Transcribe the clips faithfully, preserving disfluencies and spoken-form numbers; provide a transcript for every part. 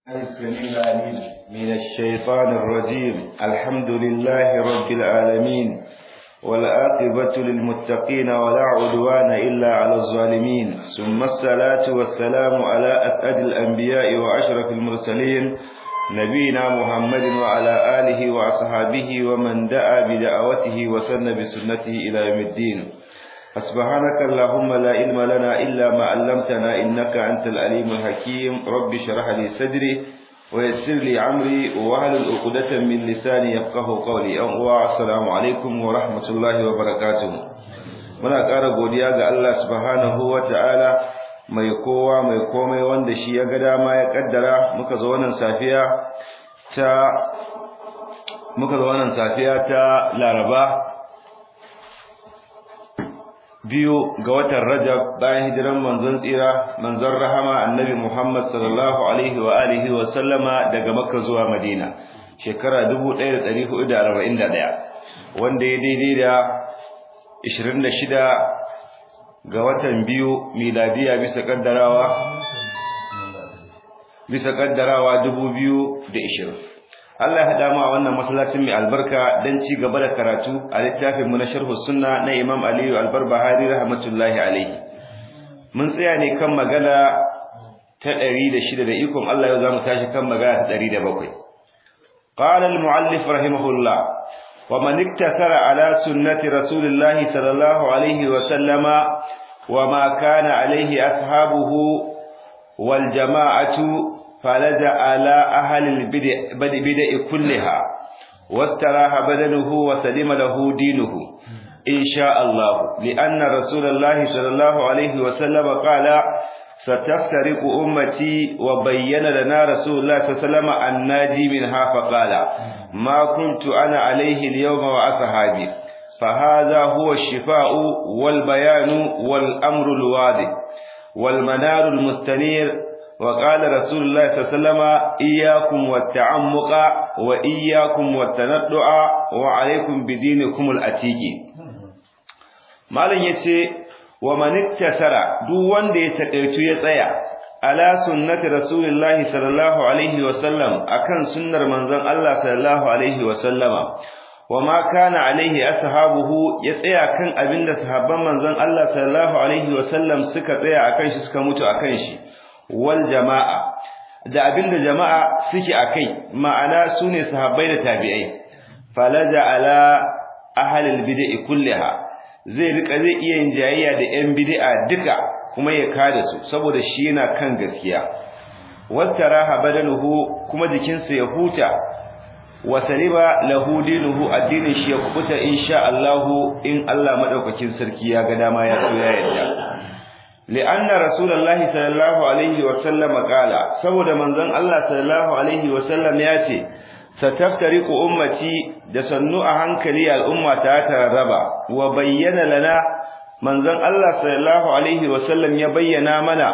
السميع العليم من الشيطان الرجيم. الحمد لله رب العالمين، والعاقبة للمتقين ولا عدوان إلا على الظالمين، ثم الصلاة والسلام على أسعد الأنبياء وأشرف المرسلين نبينا محمد وعلى آله وأصحابه ومن دعا بدعوته وسن بسنته إلى يوم الدين. سبحانك اللهم لا علم لنا إلا ما علمتنا إنك أنت العليم الحكيم. رب اشرح لي صدري ويسر لي أمري واحلل عقدة من لساني يفقهوا قولي. السلام عليكم ورحمة الله وبركاته. muna ƙara godiya ga Allah subhanahu wataala mai kowa mai komai wanda shi ya ga dama ya kaddara muka zo wannan safiya ta muka zo wannan safiya ta Laraba biyu ga watan Rajab bayan hijiran manzon tsira manzon rahama annabi Muhammad sallallahu alaihi wa alihi wa sallama daga Makka zuwa Madina shekara dubu ɗaya da ɗari hudu da arba'in da ɗaya wanda ya daidai da ishirin da shida ga watan biyu miladiya bisa kaddarawa bisa kaddarawa dubu biyu da ishirin. Allah ya hada mu a wannan masallacin mai albarka dan ci gaba da karatu a littafin mu na Sharh Sunna na Imam Ali Al-Barbahari rahmatullahi alayhi. Mun tsaya ne kan magana ta ɗari da shida da ikon Allah yau zamu tashi kan magana ta ɗari da bakwai. Qala al-muallif rahimahullah wa man iktasara ala sunnati rasulillahi sallallahu alayhi wa sallama wa ma kana alayhi ashabuhu wal jama'atu فلجأ على أهل البدع كلها واستراح بدنه وسلم له دينه إن شاء الله، لأن رسول الله صلى الله عليه وسلم قال ستفترق أمتي وبين لنا رسول الله صلى الله عليه وسلم الناجي منها فقال ما كنت أنا عليه اليوم وأصحابي، فهذا هو الشفاء والبيان والأمر الواضح والمنار المستنير. وقال رسول الله صلى الله عليه وسلم إياكم والتعمق وإياكم والتندع وعليكم بدينكم الأتيك. مالن yace wa man iktasara duk wanda ya takaitu ya tsaya ala sunnati rasulillahi sallallahu alaihi wasallam akan sunnar manzon Allah sallallahu alaihi wasallama wa ma kana alaihi ashabuhu ya tsaya kan abinda sahabban manzon Allah sallallahu alaihi wasallam suka tsaya akan shi suka mutu akan shi wal jama'a da abinda jama'a suke akai ma'ana sune sahabbai da tabi'ai falaja ala ahli albid'i kullaha zai rika zai iya yin jayayya da yan bid'a duka kuma ya kada su saboda shi yana kan gaskiya wastaraha badanuhu kuma jikinsa ya huta wasaliba lahu dinuhu addinin shi ya kubuta insha Allah in Allah madaukakin sarki ya ga dama ya so ya yarda. لأن رسول الله صلى الله عليه وسلم قال saboda manzon Allah sallallahu alaihi wasallam ya ce sataftariqu ummati da sannu a hankali al'umma ta taraba wa bayyana lana manzon Allah sallallahu alaihi wasallam ya bayyana mana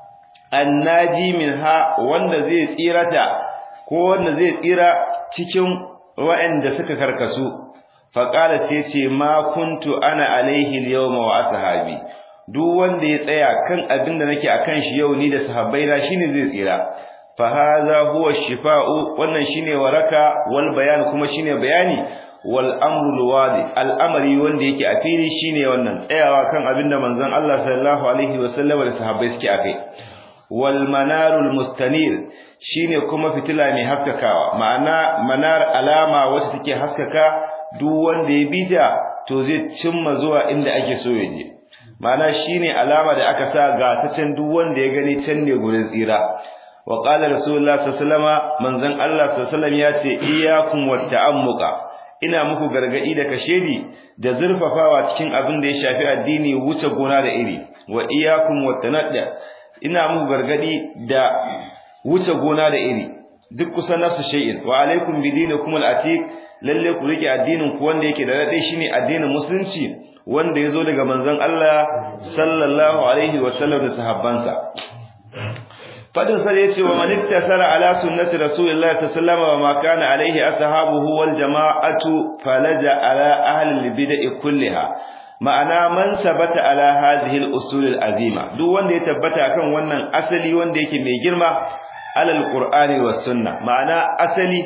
annaji minha wanda zai tsirata ko wanda zai tsira cikin wa'anda suka karkasu faqala sai ce ma kuntu ana alaihi al-yawma wa ashabi duk wanda ya tsaya kan abin da nake akan shi yau ni da sahabbai na shine zai tsira fa hadha huwa shifa'u wannan shine waraka wal bayan kuma shine bayani wal amru wadi al amri wanda yake a fili shine wannan tsayawa kan abin da manzon Allah sallallahu alaihi wasallam da sahabbai suke akai wal manarul mustanir shine kuma fitila mai haskakawa ma'ana manar alama wacce take haskaka duk wanda ya bita to zai cimma zuwa inda ake so ya je ma'ana shine alama da aka sa ga ta can duk wanda ya gani can ne gurin tsira wa qala rasulullah sallallahu alaihi wasallam manzon Allah sallallahu alaihi wasallam ya ce iyyakum watta'ammuqa ina muku gargadi da kashedi da zurfafawa cikin abin da ya shafi addini wuce gona da iri wa iyyakum wattanadda ina muku gargadi da wuce gona da iri duk kusan nasu shay'in wa alaikum bidinikum al-atiq lalle ku rike addinin ku wanda yake da dade shine addinin musulunci wanda yazo daga manzon Allah sallallahu alaihi wasallam da sahabbansa fadin sai yace wa man ittasara ala sunnati rasulillahi sallallahu alaihi wasallam wa ma kana alaihi ashabuhu wal jama'atu falaja ala ahli al-bid'i kullaha ma'ana man sabata ala hadhihi al-usul al-azima duk wanda ya tabbata akan wannan asali wanda yake mai girma alal qur'ani was sunna ma'ana asali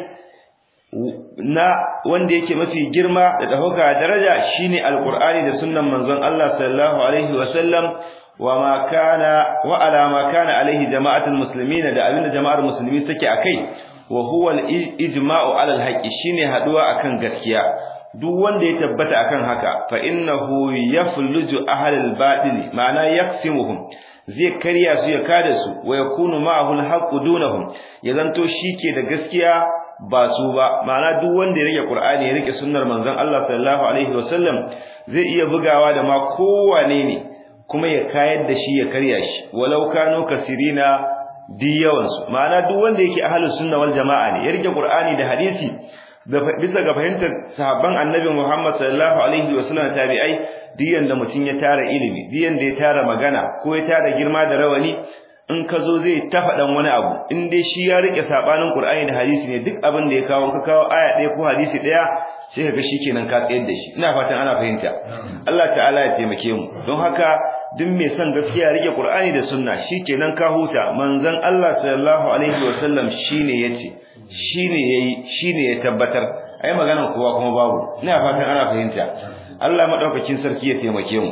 na wanda yake mafi girma da dauka daraja shine alqur'ani da sunnan manzon Allah sallallahu alaihi wasallam wama kana wa ala ma kana alaihi jama'atul muslimin da abinda jama'ar musulmi take akai wa huwa al-ijma'u ala al-haqqi shine haduwa akan gaskiya duk wanda ya tabbata akan haka fa innahu yafluju ahlal batil ma'ana yaqsimuhum zai karya su ya kada su wa yakunu ma'ahu al-haqqu dunahum ya zanto shike da gaskiya ba su ba ma'ana duk wanda ya rike Qur'ani ya rike sunnar manzon Allah sallallahu alaihi wasallam zai iya bugawa da ma kowane ne kuma ya kayar da shi ya karya shi walau kanu kasirina diyawansu ma'ana duk wanda yake ahlus sunna wal jama'a ne ya rike Qur'ani da hadisi bisa ga fahimtar sahabban annabi Muhammad sallallahu alaihi wasallam tabi'ai diyan da mutun ya tara ilimi diyan da ya tara magana ko ya tara girma da rawani in ka zo zai ta faɗan wani abu in dai shi ya rike sabanin Qur'ani da hadisi ne duk abin da ya kawo ka kawo aya ɗaya ko hadisi ɗaya sai ka ga shikenan ka tsayar da shi ina fatan ana fahimta Allah ta'ala ya taimake mu don haka duk mai son gaskiya rike Qur'ani da sunna shikenan ka huta manzon Allah sallallahu alaihi wasallam shine yace shine yayi shine ya tabbatar ai maganar kowa kuma babu ina fatan ana fahimta Allah madaukakin sarki ya taimake mu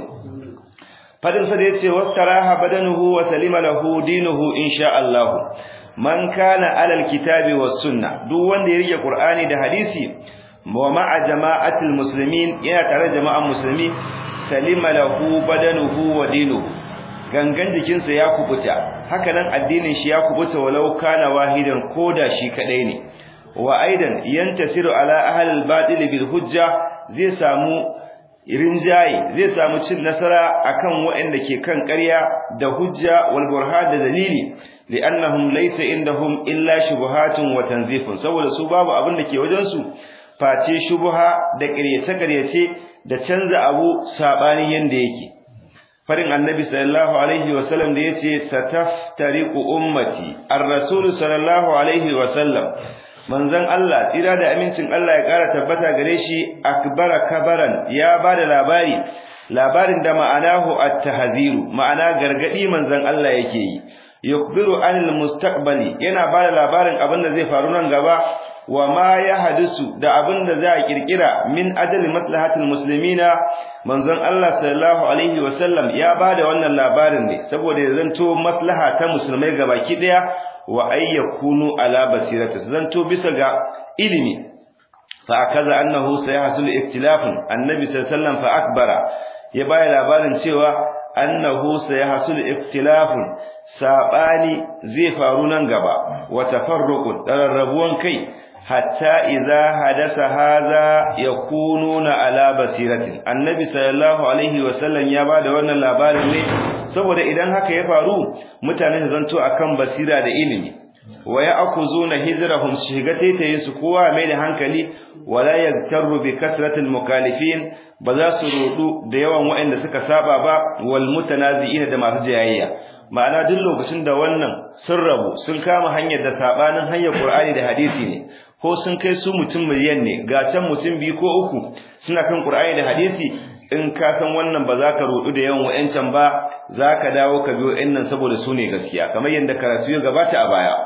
fadin sa da yace wastaraha badanuhu wa salima lahu dinuhu insha Allah man kana alal kitabi was sunna duk wanda ya rike Qur'ani da hadisi wa ma'a jama'atil muslimin yana tare jama'an musulmi salima lahu badanuhu wa dinuhu gangan jikinsa ya kubuta haka nan addinin shi ya kubuta walau kana wahidan koda shi kadai ne wa aidan yantasiru ala ahli al-batil bil hujja zai samu rinjaye zai samu cin nasara akan waɗanda ke kan ƙarya da hujja wal burhan da dalili li'annahum laysa indahum illa shubuhatun wa tanzifun saboda su babu abin da ke wajen su face shubha da ƙaryace-ƙaryace da canza abu sabanin yanda yake farin annabi sallallahu alaihi wasallam da yace sataftariqu ummati ar-rasul sallallahu alaihi wasallam manzon Allah tsira da amincin Allah ya kara tabbata gare shi akbara kabaran ya bada labari labarin da ma'anahu at-tahziru ma'ana gargadi manzon Allah yake yi yukbiru anil mustaqbali yana bada labarin abin da zai faru nan gaba wa ma yahdisu da abin da za a kirkira min adali maslahatul muslimina manzon Allah sallallahu alaihi wasallam ya bada wannan labarin ne saboda ya zanto maslaha ta musulmai gabaki daya wa ayyakunu ala basirati zanto bisa ga ilimi fa akaza annahu sayahsul iktilafun annabi sallallahu alaihi wasallam fa akbara ya bada labarin cewa annahu sayahsul iktilafun sabani zai faru nan gaba wa tafarruqun dararrabuwan kai hatta idza hadasa hadha yakununa ala basiratin annabi sallallahu alaihi wasallam ya bada wannan labarin ne saboda idan haka ya faru mutane zanto akan basira da ilimi wa ya'khuzuna hijrahum shigataitayin su kowa mai da hankali wala yaktaru bi kasratil mukalifin ba za su rudu da yawan waɗanda suka saba ba wal mutanazi'ina da masu jayayya ma'ana duk lokacin da wannan sun rabu sun kama hanyar da sabanin hanyar Qur'ani da hadisi ne ko sun kai su mutum miliyan ne ga can mutum biyu ko uku suna kan Qur'ani da hadisi in ka san wannan ba za ka rudu da yawan wayancan ba za ka dawo ka biyo ɗannan saboda su ne gaskiya kamar yadda karatu ya gabata a baya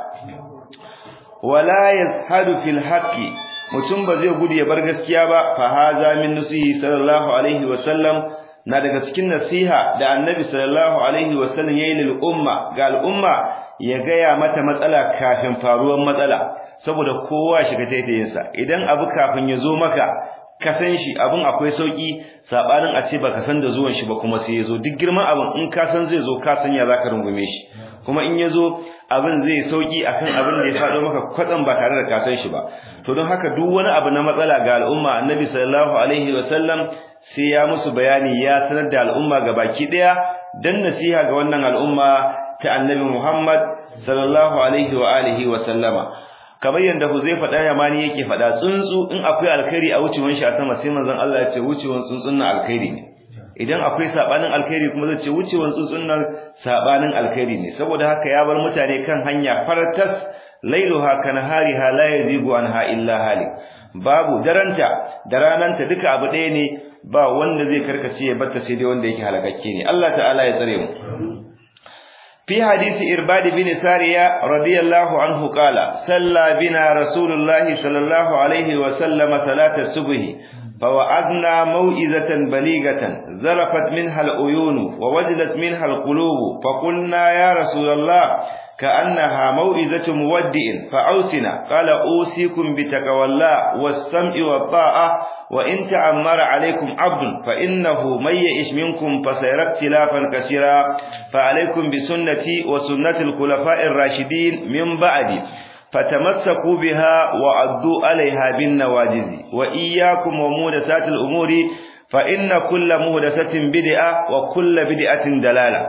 wala yazhadu fil haqqi mutum ba zai gudu ya bar gaskiya ba fa haza min nusihi sallallahu alaihi wa sallam na daga cikin nasiha da annabi sallallahu alaihi wa sallam yayi lil umma ga al umma ya gaya mata matsala kafin faruwar matsala saboda kowa shiga taitayinsa idan abu kafin ya zo maka ka san shi abun akwai sauki sabanin a ce baka san da zuwan shi ba kuma sai ya zo duk girman abun in ka san zai zo ka san ya zaka rungume shi kuma in ya zo abin zai sauki akan abin da ya fado maka kwatsan ba tare da ka san shi ba to don haka duk wani abu na matsala ga al'umma annabi sallallahu alaihi wasallam sai ya musu bayani ya sanar da al'umma gabaki daya dan nasiha ga wannan al'umma ta annabi Muhammad sallallahu alaihi wa alihi wa sallama kamar yanda Huzaifa dan Yamani yake fada tsuntsu in akwai alkhairi a wucewan shi a sama sai manzon Allah ya ce wucewan tsuntsun nan alkhairi ne idan akwai sabanin alkhairi kuma zai ce wucewan tsuntsun nan sabanin alkhairi ne saboda haka ya bar mutane kan hanya faratas lailuha kanahariha la yazigu anha illa halik babu daranta da rananta duka abu ɗaya ne ba wanda zai karkace ya batta sai dai wanda yake halakakke ne Allah ta'ala ya tsare mu في حديث إرباد بن سارية رضي الله عنه قال صلى بنا رسول الله صلى الله عليه وسلم صلاة الصبح فوعظنا موئزة بليغة زرفت منها العيون ووجلت منها القلوب فقلنا يا رسول الله كأنها موئزة مودع فأوصنا قال أوصيكم بتقوى الله والسمع والطاعة وإن تعمر عليكم عبد فإنه من يعش منكم فسيرى اختلافا كثيرا فعليكم بسنتي وسنة الخلفاء الراشدين من بعدي فتمسكوا بها وعضوا عليها بالنواجذ وإياكم ومحدثات الأمور فإن كل محدثة بدعة وكل بدعة دلالة.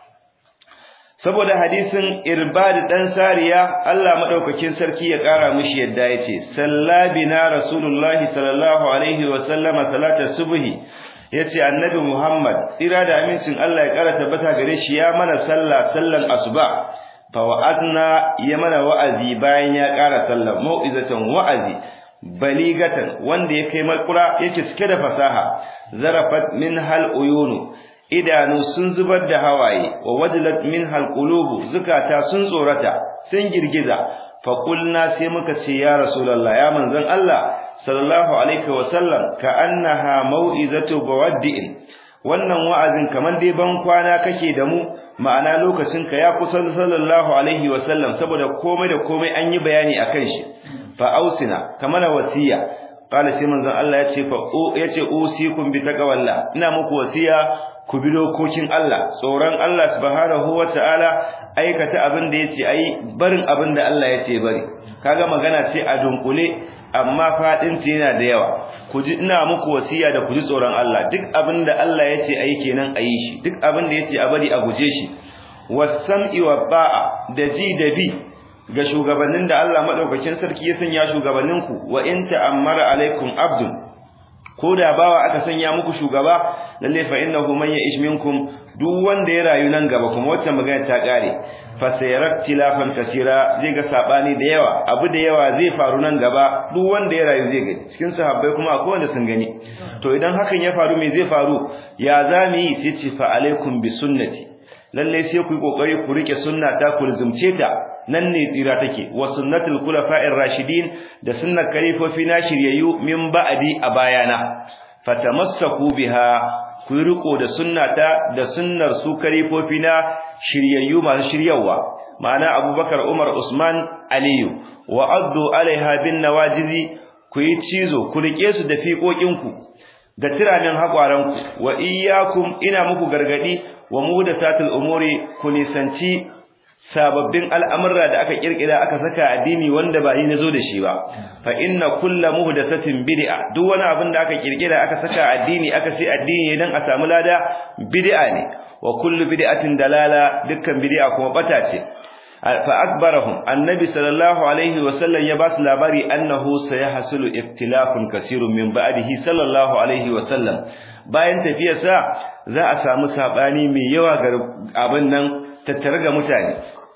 saboda hadisin Irbad dan Sariya Allah madaukakin sarki ya kara mishi yadda yace sallabina rasulullahi sallallahu alaihi wa sallama salatar subhi yace annabi Muhammad tsira da amincin Allah ya kara tabbata gare shi ya mana sallah sallan asuba fa wa'adna ya mana wa'azi bayan ya kara sallah mau'izatan wa'azi baligatan wanda ya kai makura yake cike da fasaha zarafat min hal uyunu idanu sun zubar da hawaye wa wajlat minhal qulubu zukata sun tsorata sun girgiza fa qulna sai muka ce ya rasulullah ya manzon Allah sallallahu alaihi wasallam ka annaha mau'izatu bawaddi'in wannan wa'azin kaman dai ban kwana kake da mu ma'ana lokacin ka ya kusa sallallahu alaihi wasallam saboda komai da komai an yi bayani akan shi fa ausina kamar wasiya qala sai manzon Allah ya ce fa yace usikum bi taqwallah ina muku wasiya ku bi dokokin Allah tsoron Allah subhanahu wataala aikata abin da yace ayi barin abin da Allah yace bari kaga magana ce a dunkule amma fadin ta yana da yawa ku ji ina muku wasiya da ku ji tsoron Allah duk abin da Allah yace ayi kenan ayi shi duk abin da yace a bari a guje shi was-sam'i wa-ba'a da ji da bi ga shugabannin da Allah madaukakin sarki ya sanya shugabanninku wa in ta'ammara alaikum abdun ko da bawa aka sanya muku shugaba lalle fa innahu man ya'ish minkum duk wanda ya rayu nan gaba kuma wacce magana ta kare fa sayarat tilafan kasira zai ga sabani da yawa abu da yawa zai faru nan gaba duk wanda ya rayu zai gani cikin sahabbai kuma akwai wanda sun gani to idan hakan ya faru me zai faru ya zamu yi sai ce fa alaikum bi sunnati lalle sai ku yi kokari ku rike sunna ta ku zumce ta nan ne tsira take wa sunnatul khulafa'ir rashidin da sunnar kalifofi na shiryayyu min ba'di a bayana fatamassaku biha ku riko da sunnata da sunnar su kalifofi na shiryayyu masu shiryawa ma'ana Abubakar Umar Usman Aliyu wa addu alaiha bin nawajizi ku yi cizo ku rike su da fiƙoƙinku da tiranin haƙwaranku wa iyyakum ina muku gargadi wa muhdathatul umuri ku nisanci sababbin al'amurra da aka kirkira aka saka addini wanda ba ni nazo da shi ba fa inna kullu muhdathatin bid'a duk wani abin da aka kirkira aka saka addini aka sai addini dan a samu lada bid'a ne wa kullu bid'atin dalala dukkan bid'a kuma bata ce fa akbarahum annabi sallallahu alaihi wasallam ya basu labari annahu sayahsulu iftilafun kaseerun min ba'dihi sallallahu alaihi wasallam bayan tafiyarsa za a samu sabani mai yawa ga abin nan tattare ga mutane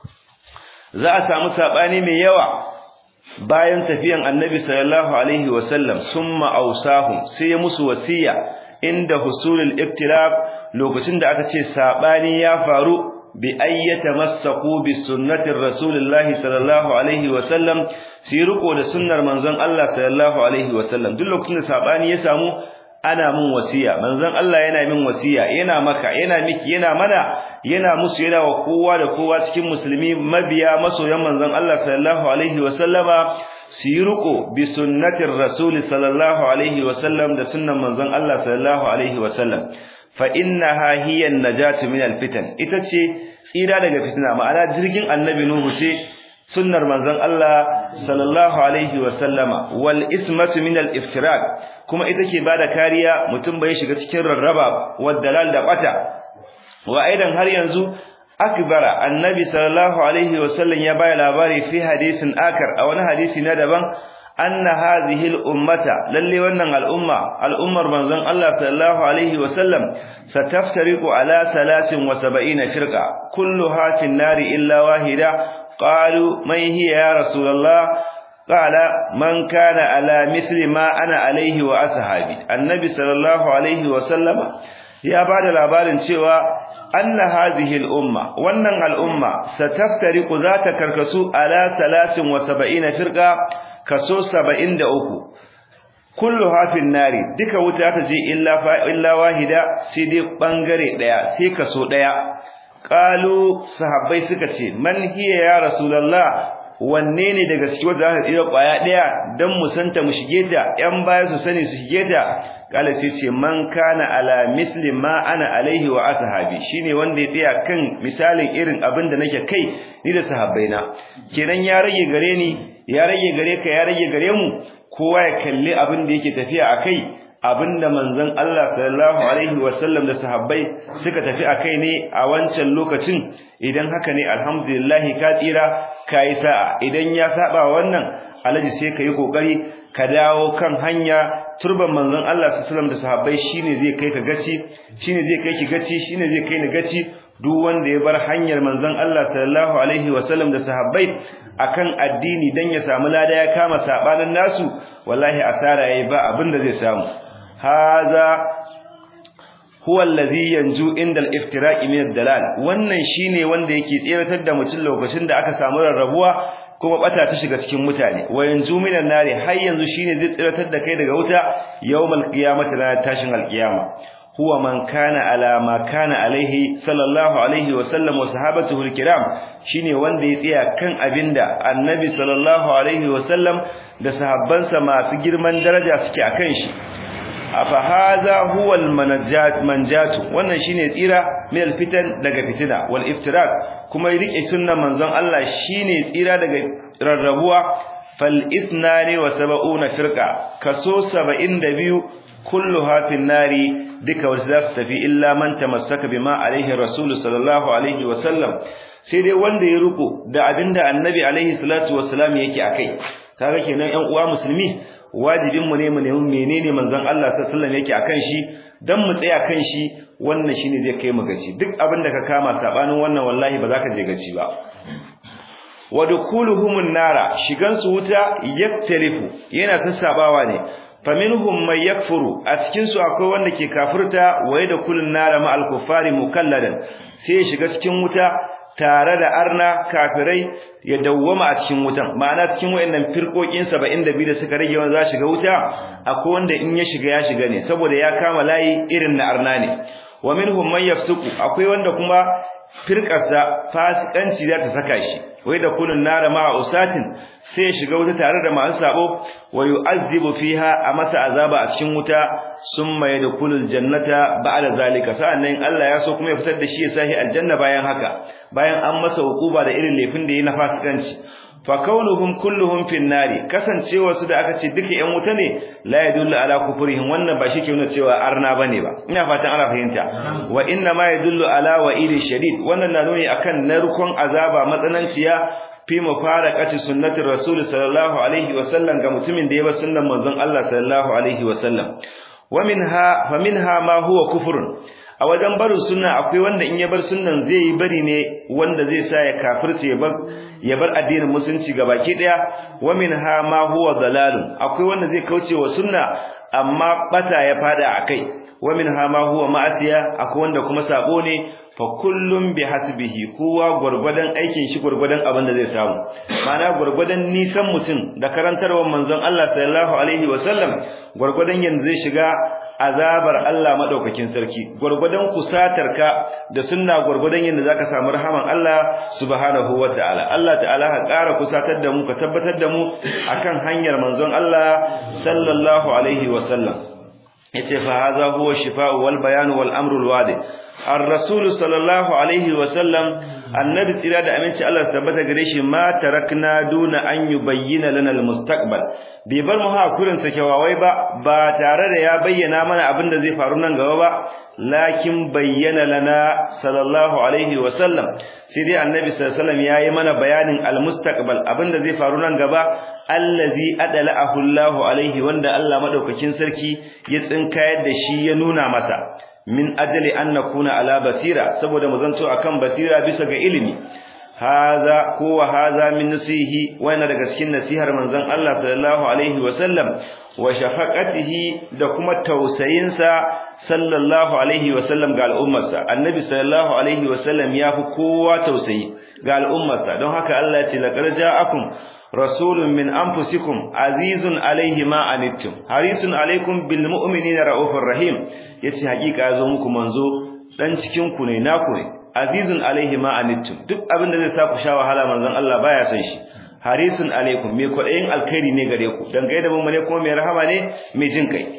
za a samu sabani mai yawa bayan tafiyan annabi sallallahu alaihi wasallam summa awsahum sai musu wasiya inda husulul iktilaf lokacin da aka ce sabani ya faru bi ayyata masaku bi sunnatir rasulillahi sallallahu alaihi wasallam sai riko da sunnar manzon Allah sallallahu alaihi wasallam duk lokacin da sabani ya samu ana mun wasiya manzon Allah yana min wasiya yana maka yana miki yana mana yana musu yana wa kowa da kowa cikin musulmi mabiya masoyan manzon Allah sallallahu alaihi wasallama su riko bi sunnatir rasul sallallahu alaihi wasallam da sunnan manzon Allah sallallahu alaihi wasallam fa innaha hiya an-najatu min al-fitan ita ce tsira daga fitina ma'ana jirgin annabi nuhu ce sunnar manzon Allah sallallahu alaihi wasallama wal ismatu min al-iftirak kuma ita ke bada kariya mutum bai shiga cikin rarraba wadalal da bata wa aidan har yanzu akbara annabi sallallahu alaihi wasallam ya bayar labari fi hadisin akar a wani hadisi na daban anna hadhihi al-ummata lalle wannan al'umma al'ummar manzon Allah sallallahu alaihi wasallam sataftariqu ala salatin wa sab'ina firqa kulluha fi an-nari illa wahida qalu man hiya ya rasulullah qala man kana ala mithli ma ana alayhi wa ashabi annabi sallallahu alaihi wasallama ya bada labarin cewa anna hadhihi al-umma wannan al-umma sataftariqu zata karkasu ala salasin wa sab'ina firqa kaso saba'in da uku kulluha fin nari duka wuta ta je illa fa illa wahida sai dai bangare daya sai kaso daya qalu sahabbai suka ce man hiya ya rasulullah wanne ne daga cikin wanda aka tsira kwaya daya dan mu santa mu shige ta yan baya su sani su shige ta kala sai ce man kana ala misli ma ana alaihi wa ashabi shine wanda ya tsaya kan misalin irin abin da nake kai ni da sahabbaina kenan ya rage gare ni ya rage gare ka ya rage gare mu kowa ya kalli abin da yake tafiya akai abinda manzon Allah sallallahu alaihi wasallam da sahabbai suka tafi akai ne a wancan lokacin idan haka ne alhamdulillah ka tsira kai sa'a idan ya saba wannan alaji sai kai kokari ka dawo kan hanya turban manzon Allah sallallahu alaihi wasallam da sahabbai shine zai kai ka gaci shine zai kai ki gaci shine zai kai ni gaci duk wanda ya bar hanyar manzon Allah sallallahu alaihi wasallam da sahabbai akan addini dan ya samu lada ya kama sabanin nasu wallahi asara yayi ba abinda zai samu haza huwa allazi yanju inda al-iftiraqi min ad-dalal wannan shine wanda yake tseratar da mutum lokacin da aka samu rarrabuwa kuma bata ta shiga cikin mutane wa yanju minan nari har yanzu shine zai tseratar da kai daga wuta yawmal qiyamati ranar tashin al-qiyama huwa man kana ala ma kana alaihi sallallahu alaihi wa sallam wa sahabatuhu al-kiram shine wanda ya tsaya kan abinda annabi sallallahu alaihi wa sallam da sahabbansa masu girman daraja suke akan shi afa hadha huwa al-manajat manjatu wannan shine tsira min al-fitan daga fitina wal iftirak kuma rike sunnan manzon Allah shine tsira daga rarrabuwa fal ithnani wa sab'una firqa kaso saba'in da biyu kulluha fin nari duka wasu za su tafi illa man tamassaka bima alaihi rasul sallallahu alaihi wa sallam sai dai wanda ya ruko da abinda annabi alaihi salatu wassalam yake akai kaga kenan ƴan uwa musulmi wajibin mu ne mu nemi menene manzon Allah sallallahu alaihi wasallam yake akan shi dan mu tsaya kan shi wannan shine zai kai mu gaci duk abin da ka kama sabanin wannan wallahi ba za ka je gaci ba wadukuluhumun nara shigan su wuta yaktalifu yana sassabawa ne faminhum may yakfuru a cikin su akwai wanda ke kafirta waye da kullun nara ma al-kuffari mukalladan sai ya shiga cikin wuta tare da arna kafirai ya dawwama a cikin wutan ma'ana cikin wayannan firkokin saba'in da biyu da suka rage wanda za shiga wuta akwai wanda in ya shiga ya shiga ne saboda ya kama layi irin na arna ne wa minhum man yafsuku akwai wanda kuma firqarsa fasikanci za ta saka shi wai da kullun nara ma usatin sai ya shiga wuta tare da masu sabo wa yu'azzibu fiha a masa azaba a cikin wuta summa yadkhulul jannata ba'da zalika sa'annan Allah ya so kuma ya fitar da shi ya sahi aljanna bayan haka bayan an masa hukuba da irin laifin da yayi na fasikanci fa kaunuhum kulluhum fin nari kasancewa su da aka ce duka ƴan wuta ne la yadullu ala kufrihim wannan ba shi ke nuna cewa arna bane ba ina fatan ana fahimta wa inna ma yadullu ala wa'idi shadid wannan na nuni akan narkon azaba matsananciya fi mufaraqati sunnatir rasul sallallahu alaihi wa sallam ga mutumin da ya bar sunnan manzon Allah sallallahu alaihi wa sallam wa minha fa minha ma huwa kufrun a wajen barin sunna akwai wanda in ya bar sunnan zai yi bari ne wanda zai sa ya kafirce ya bar ya bar addinin musulunci gabaki daya wa minha ma huwa dalalun akwai wanda zai kauce wa sunna amma bata ya fada akai wa minha ma huwa ma'asiya akwai wanda kuma sabo ne fa kullum bi hasbihi kowa gurgudan aikin shi gurgudan abin da zai samu mana gurgudan nisan mutum da karantarwar manzon Allah sallallahu alaihi wasallam gurgudan yanda zai shiga azabar Allah madaukakin sarki gurgudan kusatarka da sunna gurgudan yanda zaka samu rahaman Allah subhanahu wataala Allah ta'ala ha ƙara kusatar da mu ka tabbatar da mu akan hanyar manzon Allah sallallahu alaihi wasallam yace fa hadha huwa shifa'u wal bayan wal amru al wadi ar-rasul sallallahu alaihi wasallam annabi tsira da aminci Allah tabbata gare shi ma tarakna duna an yubayyana lana al mustaqbal bai bar mu hakurin sakewawai ba ba tare da ya bayyana mana abin da zai faru nan gaba ba lakin bayyana lana sallallahu alaihi wasallam sai dai annabi sallallahu alaihi wasallam yayi mana bayanin al mustaqbal abin da zai faru nan gaba allazi adala'ahu Allah alaihi wanda Allah madaukakin sarki ya tsinkayar da shi ya nuna masa min ajali an nakuna ala basira saboda mu zanto akan basira bisa ga ilimi haza ko wa haza min nasihi wa daga cikin nasihar manzon Allah sallallahu alaihi wa sallam wa shafaqatihi da kuma tausayinsa sallallahu alaihi wa sallam ga al'ummarsa annabi sallallahu alaihi wa sallam ya fi kowa tausayi ga al'ummarsa don haka Allah ya ce laqad ja'akum rasulun min anfusikum azizun alaihi ma anittum harisun alaikum bil mu'minina raufur rahim yace hakika yazo muku manzo dan cikin ku ne naku ne azizun alaihi ma anittum duk abin da zai sa ku sha wahala manzon Allah baya son shi harisun alaikum me kwadayin alkhairi ne gare ku dan gaida mun ne kuma mai rahama ne mai jin kai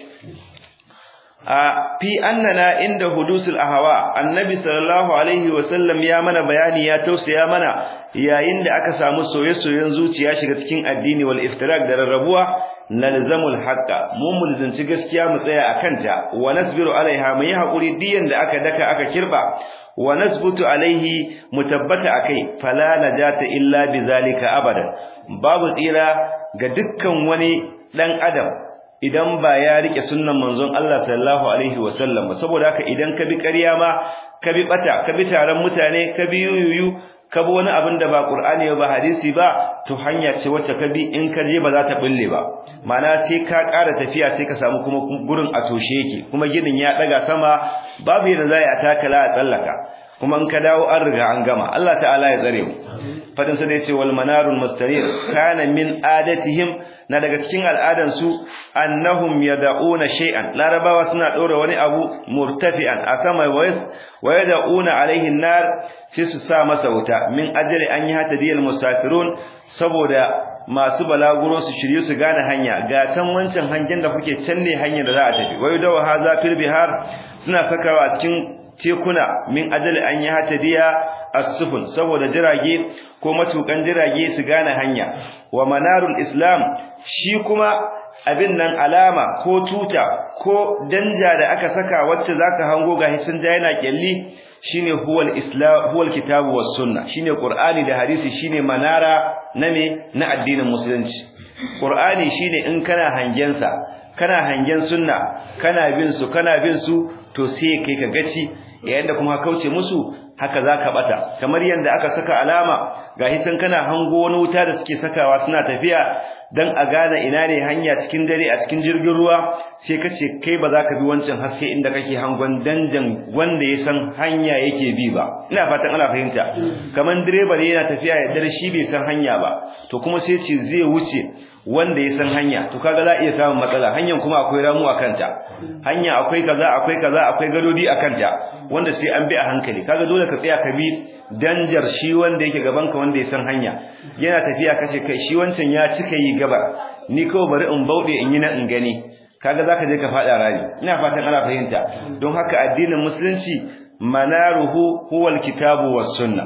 a fi annana inda hudusul ahwa annabi sallallahu alaihi wasallam ya mana bayani ya tausaya mana yayin da aka samu soyayyen zuciya shiga cikin addini wal iftirak da rarrabuwa nalzamul haqqa mu mulzanci gaskiya mu tsaya akan ta wa nasbiru alaiha mu yi hakuri diyan da aka daka aka kirba wa nasbutu alaihi mutabbata akai fala najata illa bizalika abadan babu tsira ga dukkan wani dan adam idan ba ya rike sunnan manzon Allah sallallahu alaihi wasallam ba saboda haka idan ka bi ƙarya ma ka bi bata ka bi taron mutane ka bi yuyuyu ka bi wani abin da ba Qur'ani ba hadisi ba to hanya ce wacce ka bi in ka je ba za ta bulle ba ma'ana sai ka ƙara tafiya sai ka samu kuma gurin a toshe yake kuma ginin ya daga sama babu yadda za a takala a tsallaka kuma in ka dawo an riga an gama Allah ta'ala ya tsare mu fadin sa da yace wal manarul mustarir kana min adatihim na daga cikin al'adan su annahum yad'una shay'an larabawa suna dora wani abu murtafi'an a sama wa yad'una alaihi an-nar sai su sa masa wuta min ajri an yi hata diyal musafirun saboda masu balaguro su shirye su gane hanya ga tan wancan hangen da kuke can ne hanyar da za a tafi wa yadaw hadha fil bihar suna sakawa cikin tekuna min ajali an yi hatadiya as-sufun saboda jirage ko matukan jirage su gane hanya wa manarul islam shi kuma abin nan alama ko tuta ko danja da aka saka wacce zaka hango ga hisin da yana kyalli shine huwal islam huwal kitabu was sunna shine qur'ani da hadisi shine manara na me na addinin musulunci qur'ani shine in kana hangen sa kana hangen sunna kana bin su kana bin su to sai kai ka gaci yayin da kuma kauce musu haka zaka bata kamar yanda aka saka alama gahi san kana hango wani wuta da suke sakawa suna tafiya dan a gane ina ne hanya cikin dare a cikin jirgin ruwa sai kace kai ba za ka bi wancan haske inda kake hangon danjan wanda ya san hanya yake bi ba ina fatan ana fahimta kaman direba ne yana tafiya ya dare shi bai san hanya ba to kuma sai ce zai wuce wanda ya san hanya to kaga za iya samun matsala hanyar kuma akwai ramu a kanta hanya akwai kaza akwai kaza akwai gadodi a kanta wanda sai an bi a hankali kaga dole ka tsaya ka bi danjar shi wanda yake gaban ka wanda ya san hanya yana tafiya kace kai shi wancan ya cika yi gabar ni kawai bari in bauɗe in yi na in gani kaga zaka je ka fada rani ina fatan ana fahimta don haka addinin musulunci manaruhu huwal kitabu was sunna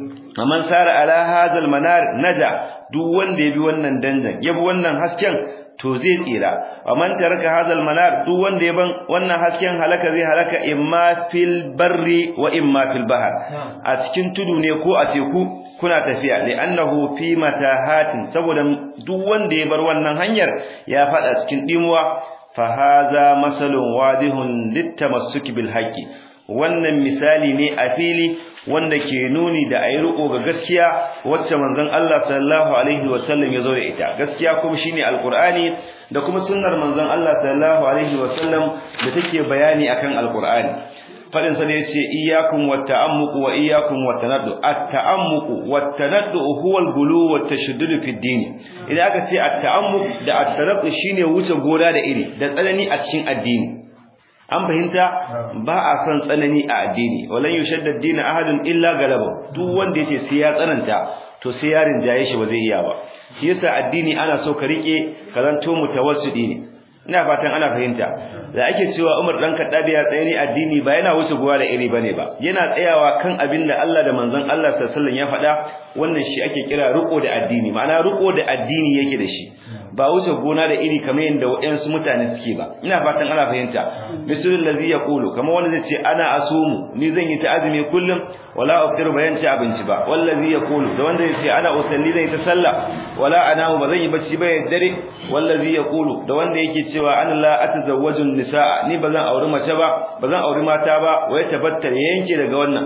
man sara ala hadha al manar naja duk wanda ya bi wannan danjan ya bi wannan hasken to zai tsira man taraka hadha al manar duk wanda ya ban wannan hasken halaka zai halaka imma fil barri wa imma fil bahr a cikin tudu ne ko a teku kuna tafiya li annahu fi matahatin saboda duk wanda ya bar wannan hanyar ya fada cikin dimuwa fa hadha masalun wadihun litamassuki bil haqqi wannan misali ne a fili wanda ke nuni da ayi riko ga gaskiya wacce manzon Allah sallallahu alaihi wasallam ya zo da ita gaskiya kuma shine alqur'ani da kuma sunnar manzon Allah sallallahu alaihi wasallam da take bayani akan alqur'ani fadin sa ne yace iyyakum watta'ammuq wa iyyakum wattanaddu at-ta'ammuq wattanaddu huwa al-ghulu wat-tashaddud fi ad-din idan aka ce at-ta'ammuq da at-tanaddu shine wuce gona da iri da tsanani a cikin addini an fahimta ba a son tsanani a addini walan yushaddad din ahadun illa galaba duk wanda yace sai ya tsananta to sai ya rinjaye shi ba zai iya ba shi yasa addini ana so ka rike ka zanto mutawassidi ne ina fatan ana fahimta da ake cewa Umar dan Kaddabi ya tsaye ne addini ba yana wuce gowa da iri bane ba yana tsayawa kan abin da Allah da manzon Allah sallallahu alaihi wasallam ya faɗa wannan shi ake kira riko da addini ma'ana riko da addini yake da shi ba wuce gona da iri kamar yanda wayansu mutane suke ba ina fatan ana fahimta misalul ladzi yaqulu kamar wanda zai ce ana asumu ni zan yi ta azumi kullum wala aftiru bayan ci abinci ba wallazi yaqulu da wanda zai ce ana usalli zan yi ta sallah wala anamu ba zan yi bacci ba dare wallazi yaqulu da wanda yake cewa ana la atazawwaju nisaa ni bazan auri mace ba bazan auri mata ba wai tabbatar yanke daga wannan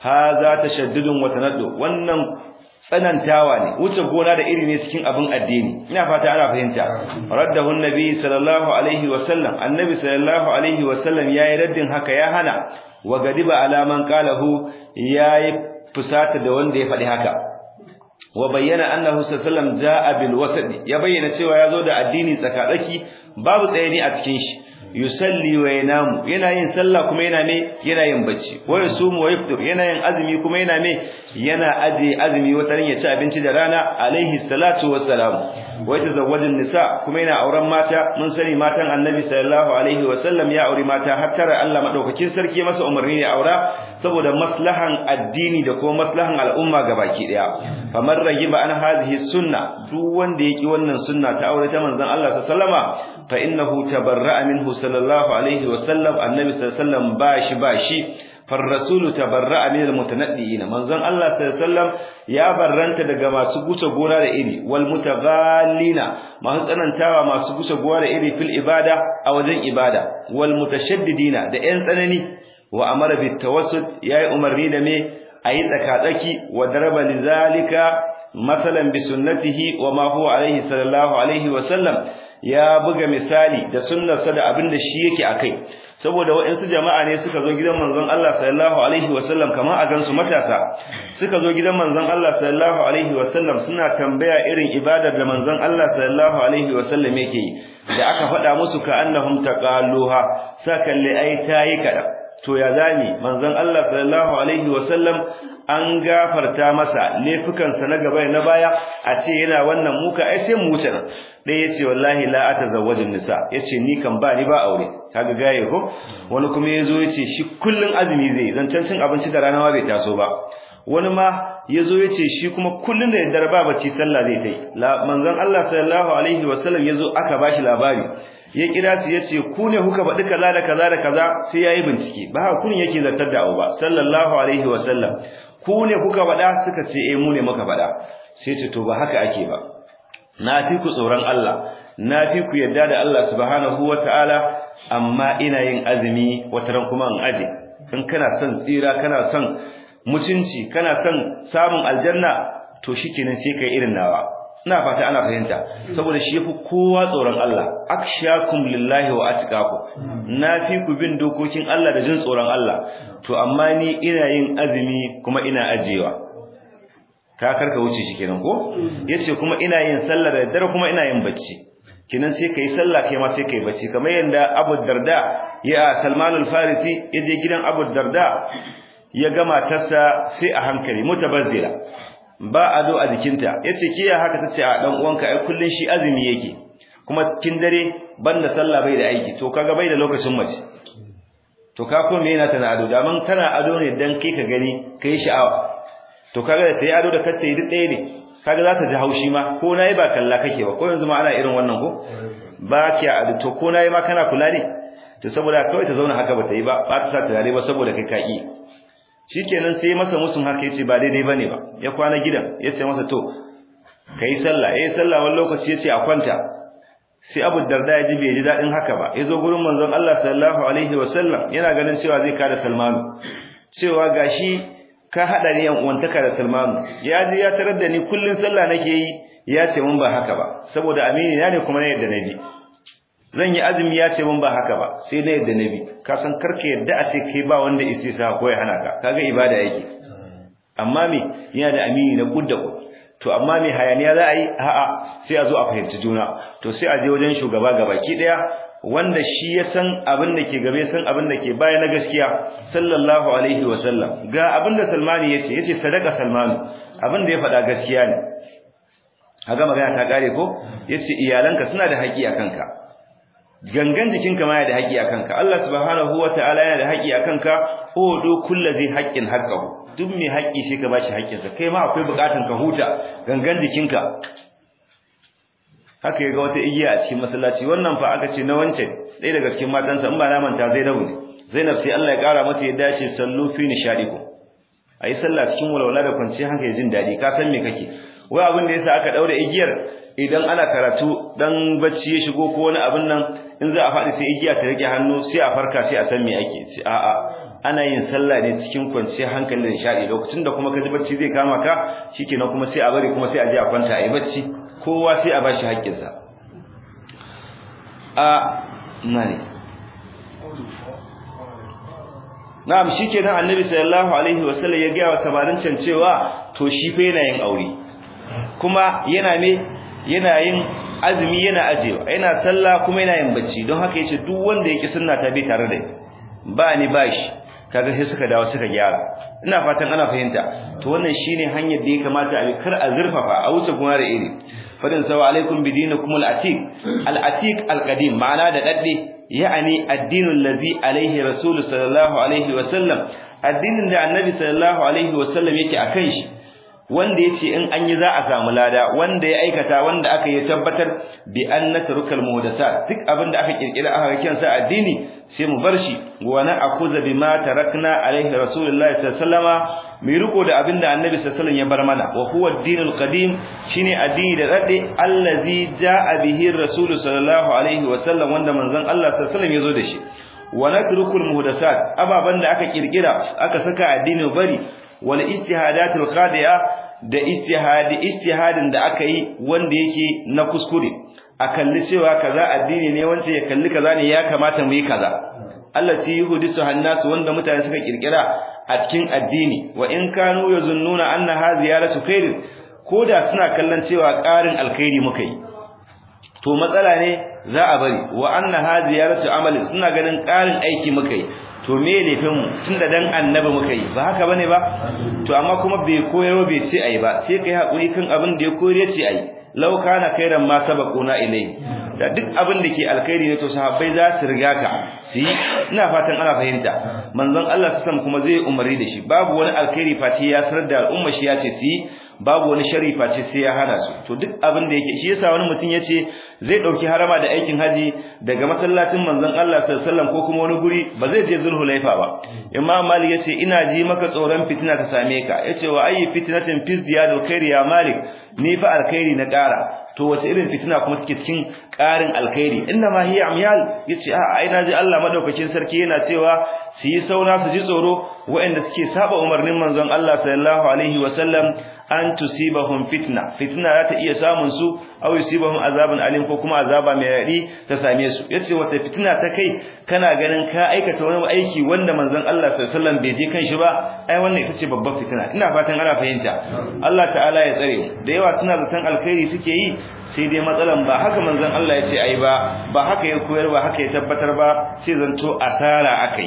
haza tashaddudun wa tanaddu wannan tsanantawa ne wuce gona da iri ne cikin abin addini ina fata ana fahimta raddahu annabi sallallahu alaihi wa sallam annabi sallallahu alaihi wa sallam yayi raddin haka ya hana wa gadiba alaman qalahu yayi fusata da wanda ya faɗi haka wa bayyana annahu sallallahu alaihi wa sallam jaa bil wasat ya bayyana cewa yazo da addini tsakatsaki babu tsayani a cikin shi yusalli wa yanamu yana yin sallah kuma yana me yana yin bacci wa yusumu wa yaftur yana yin azumi kuma yana me yana aje azumi wata ran ya ci abinci da rana alaihi salatu wassalam wa yatazawwaju nisa kuma yana auren mata mun sani matan annabi sallallahu alaihi wasallam ya auri mata har tara Allah madaukakin sarki masa umarni ya aura saboda maslahan addini da kuma maslahan al'umma gabaki daya famar ragiba an hadhihi sunna duk wanda yaki wannan sunna ta aure ta manzon Allah sallallahu alaihi wasallama fa innahu tabarra'a minhu sallallahu alaihi wasallam annabi sallallahu alaihi wasallam bashi bashi فالرسول تبرأ من المتنبئين منزon Allah sallallahu alaihi wasallam ya barranta daga masu guce gona da iri wal mutaghallina masu tsanantawa masu guce gona da iri fil ibada a wajen ibada wal mutashaddidina da ƴan tsanani wa amara bit tawassut yayi umarni da me ayi tsakatsaki wa daraba lizalika masalan bi sunnatihi wa ma huwa alaihi sallallahu alaihi wasallam ya buga misali da sunnarsa da abin da shi yake akai saboda waɗansu jama'a ne suka zo gidan manzon Allah sallallahu alaihi wasallam kamar a gansu matasa suka zo gidan manzon Allah sallallahu alaihi wasallam suna tambaya irin ibadar da manzon Allah sallallahu alaihi wasallam yake yi da aka faɗa musu ka annahum taqalluha sakalle ai tayi kada to ya zani manzon Allah sallallahu alaihi wasallam an gafarta masa laifukansa na gaba na baya a ce yana wannan muka ai sai mu wuce nan dai yace wallahi la atazawwajun nisa yace ni kan ba ni ba aure kaga gaye ko wani kuma yazo yace shi kullun azumi zai zancan cin abinci da rana ma bai taso ba wani ma yazo yace shi kuma kullun da daddare ba bacci sallah zai tai manzon Allah sallallahu alaihi wasallam yazo aka bashi labari ya kira su yace ku ne kuka faɗi kaza da kaza da kaza sai yayi bincike ba haka kun yake zartar da abu ba sallallahu alaihi wasallam ku ne kuka faɗa suka ce eh mu ne muka faɗa sai ce to ba haka ake ba na fi ku tsoron Allah na fi ku yadda da Allah subhanahu wataala amma ina yin azumi wataran kuma in aje in kana son tsira kana son mutunci kana son samun aljanna to shikenan sai kai irin nawa ina fata ana fahimta saboda shi yafi kowa tsoron Allah akshakum lillahi wa atqakum nafi ku bin dokokin Allah da jin tsoron Allah to amma ni ina yin azumi kuma ina ajewa ka karka wuce shi kenan ko yace kuma ina yin sallah da dare kuma ina yin bacci kenan sai kai sallah kai ma sai kai bacci kamar yanda Abu Darda ya Salman al-Farisi yaje gidan Abu Darda ya ga matarsa sai a hankali mutabazzila ba ado a jikinta yace kiya haka tace a dan uwanka ai kullun shi azumi yake kuma kin dare banda sallah bai da aiki to kaga bai da lokacin mace to ka ko me yana tana ado daman tana ado ne dan kai ka gani kai sha'awa to kaga da tayi ado da kace duk ɗaya ne kaga za ta ji haushi ma ko nayi ba kalla kake ba ko yanzu ma ana irin wannan ko ba ki ado to ko nayi ma kana kula ne to saboda kawai ta zauna haka ba ta yi ba ba ta sa turare ba saboda kai ka yi shikenan sai masa musun haka yace ba daidai bane ba ya kwana gidan yace masa to kai sallah eh sallah wani lokaci yace a kwanta sai Abu Darda ya ji bai ji dadin haka ba yazo gurin manzon Allah sallallahu alaihi wasallam yana ganin cewa zai kada Salmanu cewa gashi ka hada ni yan uwantaka da Salmanu ya ji ya tarar da ni kullun sallah nake yi ya ce mun ba haka ba saboda amini na ne kuma na yadda nabi zan yi azumi ya ce mun ba haka ba sai na yadda nabi ka san karka yadda a ce kai ba wanda isisa ko ya hana ka kaga ibada yake amma me yana da amini na kudda ku to amma me hayaniya za a yi a'a sai a zo a fahimci juna to sai a je wajen shugaba gabaki daya wanda shi ya san abin da ke gabe san abin da ke baya na gaskiya sallallahu alaihi wa sallam ga abin da Salmani yace yace sadaka Salmanu abin da ya faɗa gaskiya ne kaga magana ta kare ko yace iyalanka suna da haƙi a kanka gangan jikinka ma yana da haƙi a kanka Allah subhanahu wataala yana da haƙi a kanka o do kullazi haqqin haqqahu duk mai haƙi shi ka bashi haƙinsa kai ma akwai buƙatun ka huta gangan jikinka haka yaga wata igiya a cikin masallaci wannan fa aka ce na wance dai daga cikin matansa in ba na manta Zainabu ne Zainab sai Allah ya kara mata yadda ce sallu fi nishadikum ayi sallah cikin walwala da kwanciyar hankali jin dadi ka san me kake wai abin da yasa aka daure igiyar idan ana karatu dan bacci ya shigo ko wani abin nan in za a faɗi sai igiya ta rike hannu sai a farka sai a san me ake ce a'a ana yin sallah ne cikin kwanciyar hankali da nishadi lokacin da kuma kaji bacci zai kama ka shikenan kuma sai a bari kuma sai a je a kwanta a yi bacci kowa sai a bashi haƙƙinsa a nani na'am shikenan annabi sallallahu alaihi wasallam ya ga wa samarin can cewa to shi fa yana yin aure kuma yana me yana yin azumi yana ajewa yana sallah kuma yana yin bacci don haka yace duk wanda yake sunna ta bi tare da ba ni bashi kaga sai suka dawo suka gyara ina fatan ana fahimta to wannan shine hanyar da ya kamata a bi kar a zurfafa a wuce gona da iri fadin sawa alaikum bidinikum al-atiq al-atiq al-qadim ma'ana da dadde yani addinul ladhi alaihi rasul sallallahu alaihi wa sallam addinin da annabi sallallahu alaihi wa sallam yake akan shi wanda yace in an yi za a samu lada wanda ya aikata wanda aka yi tabbatar bi anna tarukal muhdathat duk abinda aka kirkira aka kiran sa addini sai mu bar shi wa na akuza bima tarakna alaihi rasulullahi sallallahu alaihi wasallama mai riko da abinda annabi sallallahu alaihi wasallam ya bar mana wa huwa ad-dinul qadim shine addini da dade allazi jaa bihi rasul sallallahu alaihi wasallam wanda manzon Allah sallallahu alaihi wasallam yazo da shi wa natrukul muhdathat ababan da aka kirkira aka saka addini bari wal istihadatul khadi'a da istihadi istihadin da aka yi wanda yake na kuskure a kalli cewa kaza addini ne wanda ya kalli kaza ne ya kamata mu yi kaza allati yuhdisu hannasu wanda mutane suka kirkira a cikin addini wa in kanu yazunnuna anna ha ziyaratu khair koda suna kallon cewa ƙarin alkhairi muka yi to matsala ne za a bari wa anna ha ziyaratu amali suna ganin ƙarin aiki muka yi to me laifin mu tunda dan annabi muka yi ba haka bane ba to amma kuma bai koyarwa bai ce ayi ba sai kai hakuri kan abin da ya koyar ce ayi law kana khairan ma sabaquna ilai da duk abin da ke alkhairi ne to sahabbai za su riga ka su ina fatan ana fahimta manzon Allah sallallahu kuma zai umarni da shi babu wani alkhairi fati ya sanar da al'umma shi ya ce su babu wani sharri face sai ya hana su to duk abin da yake shi yasa wani mutum yace zai dauki harama da aikin haji daga masallacin manzon Allah sallallahu alaihi wasallam ko kuma wani guri ba zai je Zulhulaifa ba Imam Malik yace ina ji maka tsoron fitina ta same ka yace wa ayi fitnatin fi ziyadul khair ya Malik ni fa alkhairi na ƙara to wace irin fitina kuma take cikin ƙarin alkhairi inna ma hiya amyal yace a ai naji Allah madaukakin sarki yana cewa su yi sauna su ji tsoro waɗanda suke saba umarnin manzon Allah sallallahu alaihi wasallam an tusibahum fitna fitna za ta iya samun su aw yusibahum azabun alim ko kuma azaba mai radi ta same su yace wata fitna ta kai kana ganin ka aikata wani aiki wanda manzon Allah sallallahu alaihi wasallam bai je kan shi ba ai wannan ita ce babbar fitina ina fatan ana fahimta Allah ta'ala ya tsare mu da yawa suna zaton alkhairi suke yi sai dai matsalan ba haka manzon Allah ya ce ai ba ba haka ya koyar ba haka ya tabbatar ba sai zanto asara akai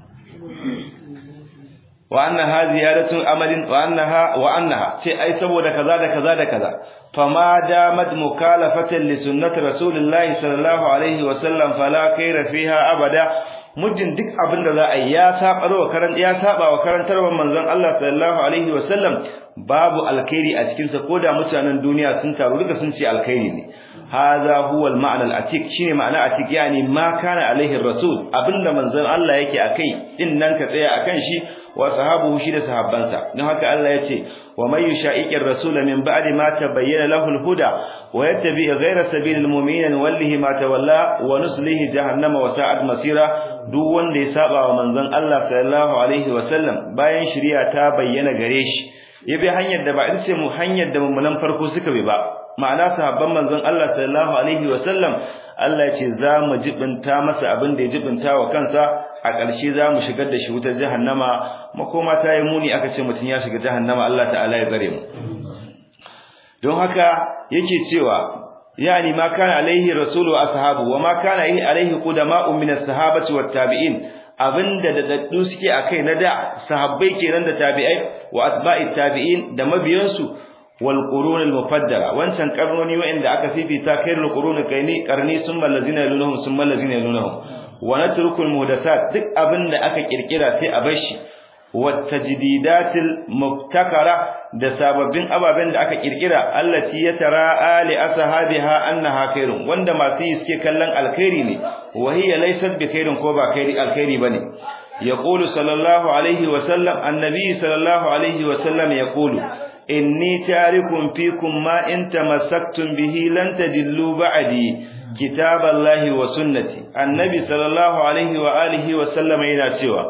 wa annaha ziyaratu amalin wa annaha wa annaha ce ai saboda kaza da kaza da kaza fama damat mukalafatan li sunnati rasulillahi sallallahu alaihi wa sallam fala khaira fiha abada mujin duk abinda za a yi ya saba wa karan ya saba wa karantarwar manzon Allah sallallahu alaihi wa sallam babu alkhairi a cikin sa koda mutanen duniya sun taru duka sun ce alkhairi ne hadha huwa al-ma'na al-atiq shine ma'ana atiq yani ma kana alaihi rasul abinda manzon Allah yake akai din nan ka tsaya akan shi wa sahabuhu shi da sahabbansa don haka Allah yace wa may yusha'iqir rasul min ba'di ma tabayyana lahu al-huda wa yattabi' ghayra sabilil mu'minin wallahi ma tawalla wa nuslihi jahannama wa sa'at masira duk wanda ya saba wa manzon Allah sallallahu alaihi wa sallam bayan shari'a ta bayyana gare shi yabi hanyar da ba ita ce mu hanyar da mummunan farko suka bi ba ma'ana sahabban manzon Allah sallallahu alaihi wa sallam Allah ya ce za mu jibinta masa abin da ya jibinta wa kansa a ƙarshe za mu shigar da shi wutar jahannama makoma ta yi muni aka ce mutum ya shiga jahannama Allah ta'ala ya tsare mu don haka yake cewa yani ma kana alaihi rasulu wa ashabu wa ma kana alaihi qudama'u min as-sahabati wat-tabi'in abinda da daddu suke akai na da sahabbai kenan da tabi'ai wa atba'it tabi'in da mabiyansu wal qurun al mufaddala wancan karnoni wanda aka fifita kairul qurun kaini karni summa allazina yalunhum summa allazina yalunhum wa natrukul muhdathat duk abinda aka kirkira sai a bar shi wat tajdidatil mubtakara da sababbin ababen da aka kirkira allati yatara ali ashabiha annaha khairun wanda masu yi suke kallon alkhairi ne wa hiya laysat bi khairin ko ba khairi alkhairi bane yaqulu sallallahu alaihi wa sallam annabi sallallahu alaihi wa sallam yaqulu inni tarikum fikum ma in tamassaktum bihi lan tadillu ba'di kitaballahi wa sunnati annabi sallallahu alaihi wa alihi wa sallam yana cewa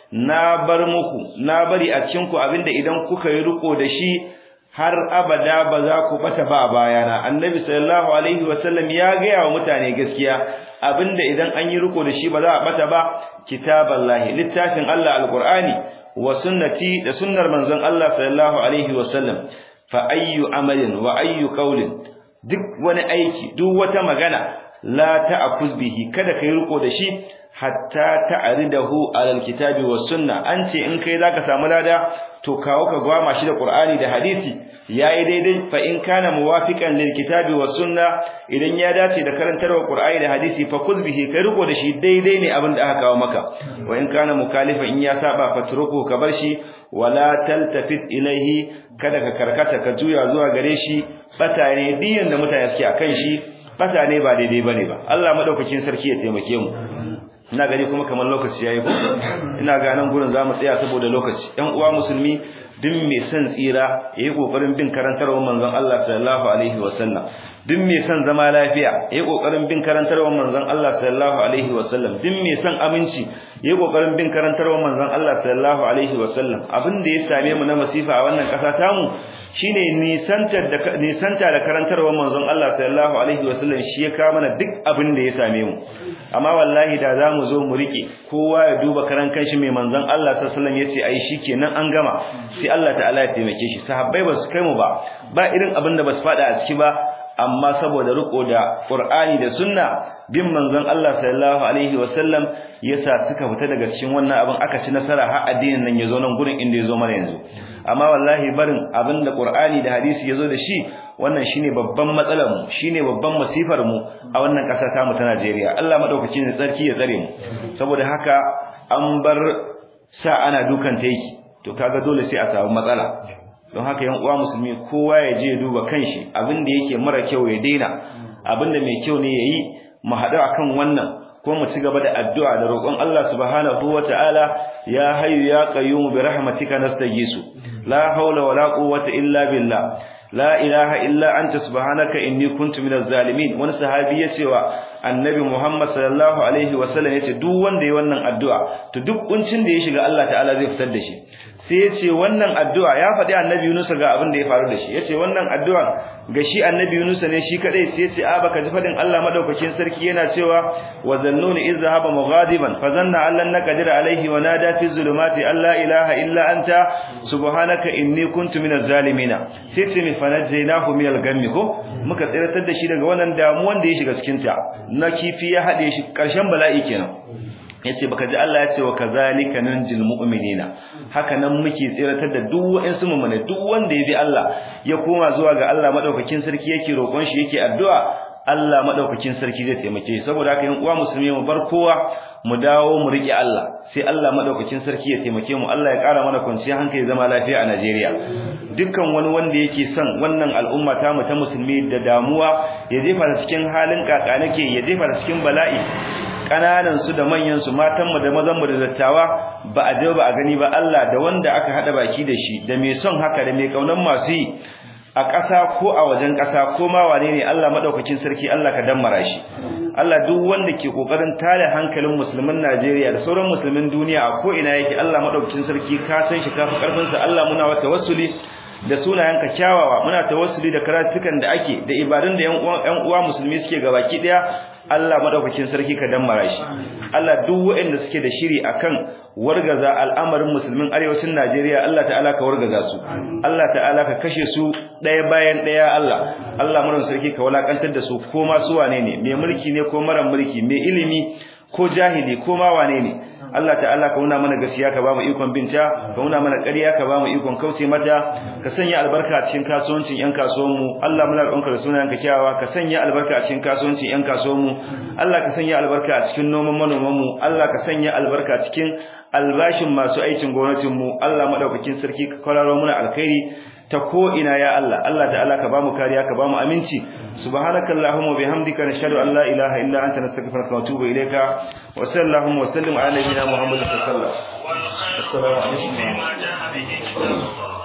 na bar muku na bari a cikin ku abinda idan kuka yi riko da shi har abada ba za ku bata ba bayana annabi sallallahu alaihi wasallam ya ga yawa mutane gaskiya abinda idan an yi riko da shi ba za a bata ba kitaballahi littafin Allah alqur'ani wa sunnati da sunnar manzon Allah sallallahu alaihi wasallam fa ayyu amalin wa ayyu qawlin duk wani aiki duk wata magana la ta'khuz bihi kada kai riko da shi hatta ta'ridahu alal kitabi was sunna an ce in kai zaka samu lada to kawo ka gwama shi da qur'ani da hadisi yayi daidai fa in kana muwafiqan lil kitabi was sunna idan ya dace da karantarwa qur'ani da hadisi fa kuz bihi kai riko da shi daidai ne abin da aka kawo maka wa in kana mukalifa in ya saba fatruku ka bar shi wala taltafit ilaihi kada ka karkata ka juya zuwa gare shi bata ne biyan da mutane suke akan shi bata ne ba daidai bane ba Allah madaukakin sarki ya taimake mu ina gani kuma kamar lokaci yayi ko ina ga nan gurin zamu tsaya saboda lokaci ɗan uwa musulmi duk mai son tsira yayi kokarin bin karantarwar manzon Allah sallallahu alaihi wasallam duk mai son zama lafiya yayi kokarin bin karantarwar manzon Allah sallallahu alaihi wasallam duk mai son aminci yayi kokarin bin karantarwar manzon Allah sallallahu alaihi wasallam abin da ya same mu na masifa a wannan kasa tamu shine nisantar da nisanta da karantarwar manzon Allah sallallahu alaihi wasallam shi ya kawo mana duk abin da ya same mu amma wallahi da zamu zo mu rike kowa ya duba karan kanshi mai manzon Allah sallallahu alaihi wasallam yace ai shikenan an gama sai Allah ta'ala ya taimake shi sahabbai ba su kai mu ba ba irin abin da ba su fada a ciki ba amma saboda riko da Qur'ani da sunna bin manzon Allah sallallahu alaihi wasallam yasa suka fita daga cikin wannan abin aka ci nasara har addinin nan yazo nan gurin inda yazo mana yanzu amma wallahi barin abin da Qur'ani da hadisi yazo da shi wannan shine babban matsalar mu shine babban masifar mu a wannan kasa ta mu ta Najeriya Allah madaukakin sarki ya tsare mu saboda haka an bar sa ana dukan taiki to kaga dole sai a samu matsala don haka yan uwa musulmi kowa ya je duba kanshi abinda yake mara kyau ya daina abinda mai kyau ne yayi mu hadu akan wannan ko mu ci gaba da addu'a da roƙon Allah subhanahu wataala ya hayyu ya qayyum bi rahmatika nastajisu la hawla wala quwwata illa billah la ilaha illa anta subhanaka inni kuntu minaz zalimin wani sahabi yace wa annabi Muhammad sallallahu alaihi wasallam yace duk wanda yayi wannan addu'a to duk kuncin da ya shiga Allah ta'ala zai fitar da shi sai yace wannan addu'a ya faɗi annabi Yunus ga abin da ya faru da shi yace wannan addu'a ga shi annabi Yunus ne shi kadai sai yace a baka ji fadin Allah madaukakin sarki yana cewa wa zannuni iz zahaba mughadiban fa zanna allan naqdir alaihi wa nada fi zulumati alla ilaha illa anta subhanaka inni kuntu minaz zalimin sai ce mi fanajjaynahu minal gammi ko muka tsiratar da shi daga wannan damuwan da ya shiga cikin ta na kifi ya hade shi karshen bala'i kenan yace baka ji Allah yace wa kazalika nanjil mu'minina haka nan muke tsiratar da duk wa'ansu mu'mina duk wanda ya bi Allah ya koma zuwa ga Allah madaukakin sarki yake roƙon shi yake addu'a Allah madaukakin sarki zai taimake shi saboda haka yan uwa musulmi mu bar kowa mu dawo mu rike Allah sai Allah madaukakin sarki ya taimake mu Allah ya ƙara mana kwanciyar hankali zama lafiya a Najeriya dukkan wani wanda yake son wannan al'umma ta mu ta musulmi da damuwa ya jefa ta cikin halin kakanake ya jefa ta cikin bala'i kananan su da manyan su matan mu da mazan mu da dattawa ba a je ba a gani ba Allah da wanda aka hada baki da shi da mai son haka da mai kaunan masu yi a ƙasa ko a wajen ƙasa ko ma wane ne Allah madaukakin sarki Allah ka dammara shi Allah duk wanda ke kokarin tare hankalin musulmin Najeriya da sauran musulmin duniya a ko ina yake Allah madaukakin sarki ka san shi kafi karfin sa Allah muna wa tawassuli da sunayenka kyawawa muna tawassuli da karatukan da ake da ibadun da yan uwa musulmi suke gabaki daya Allah madaukakin sarki ka dammara shi Allah duk waɗanda suke da shiri akan wargaza al'amarin musulmin arewacin Najeriya Allah ta'ala ka wargaza su Allah ta'ala ka kashe su daya bayan daya Allah Allah mun sarki ka walakantar da su ko ma su wane ne mai mulki ne ko mara mulki mai ilimi ko jahili ko ma wane ne Allah ta'ala ka nuna mana gaskiya ka ba mu ikon binta ka nuna mana ƙarya ka ba mu ikon kauce mata ka sanya albarka a cikin kasuwancin yan kasuwan mu Allah muna roƙonka da sunayenka kyawawa ka sanya albarka a cikin kasuwancin yan kasuwan mu Allah ka sanya albarka a cikin noman manoman mu Allah ka sanya albarka a cikin albashin masu aikin gwamnatin mu Allah madaukakin sarki ka kwararo muna alkhairi ta ko ina ya Allah Allah ta'ala ka bamu kariya ka bamu aminci subhanakallahumma bihamdika nashhadu an la ilaha illa anta nastaghfiruka wa atubu ilayka wa sallallahu wa sallim ala nabiyyina muhammadin sallallahu alaihi wa sallam assalamu alaikum wa rahmatullahi wa barakatuh